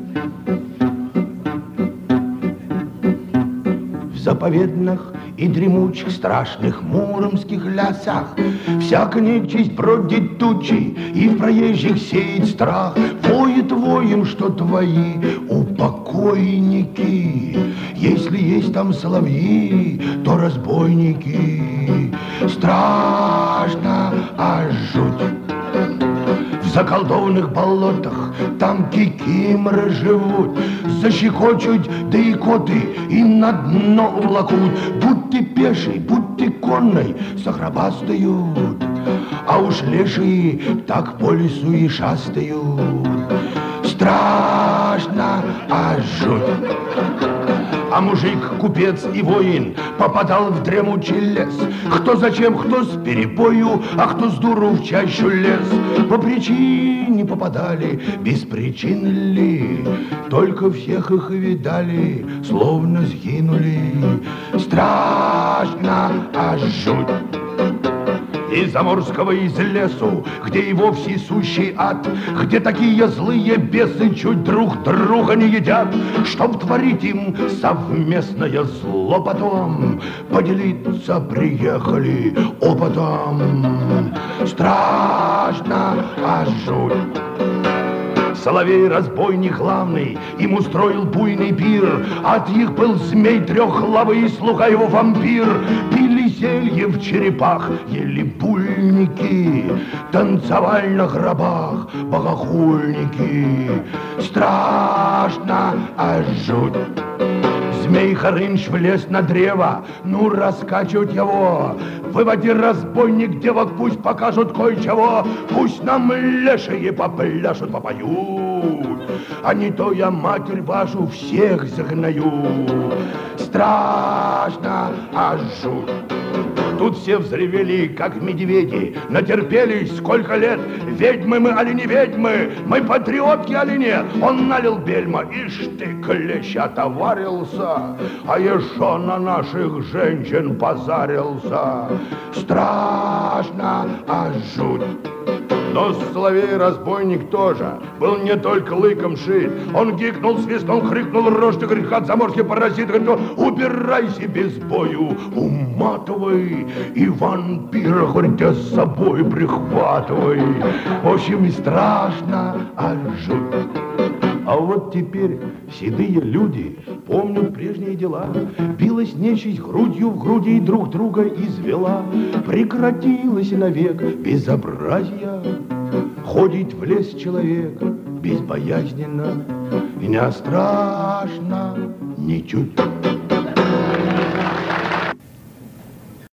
В заповедных и дремучих страшных муромских лесах всяка нечисть бродит тучи и в проезжих сеет страх. Воет воем, что твои упокойники. Если есть там соловьи, то разбойники. Страшно, аж жуть. В заколдованных болотах там кикиморы живут, защекочут, да и коты и на дно увлакут. Будь ты пеший, будь ты конной, сохрабастают, а уж лешие так по лесу и шастают. Страшно, аж жуть. А мужик, купец и воин попадал в дремучий лес. Кто зачем, кто с перепою, а кто с дуру в чащу лез. По причине попадали, без причины ли, только всех их видали, словно сгинули. Страшно, аж жуть. Из заморского, из лесу, где и вовсе сущий ад, где такие злые бесы чуть друг друга не едят, чтоб творить им совместное зло потом, поделиться приехали опытом. Страшно, аж жуть. Соловей-разбойник главный им устроил буйный пир. От их был змей трехглавый и слуга его вампир. Пили зелье в черепах, ели пульники, танцевали на гробах богохульники. Страшно, аж жуть. Змей Харынч влез на древо, ну раскачивать его. Выводи, разбойник, девок, пусть покажут кое-чего. Пусть нам лешие попляшут, попоют, а не то я матерь вашу всех загнаю. Страшно, аж жуть. Тут все взревели, как медведи, натерпелись сколько лет. Ведьмы мы, али не ведьмы, мы патриотки, али нет. Он налил бельма, ишь ты, клещ, отоварился, а еще на наших женщин позарился. Страшно, аж жуть. Но соловей-разбойник тоже был не только лыком шит. Он гикнул, свистнул, крикнул, рожь ты, говорит, как заморский паразит, говорит, убирайся без бою, уматывай, и вампира, говорит, я с собой прихватывай. В общем, и страшно, аж жуть. А вот теперь седые люди помнят прежние дела. Билась нечисть грудью в груди и друг друга извела. Прекратилось навек безобразие. Ходит в лес человек безбоязненно, и не страшно ничуть.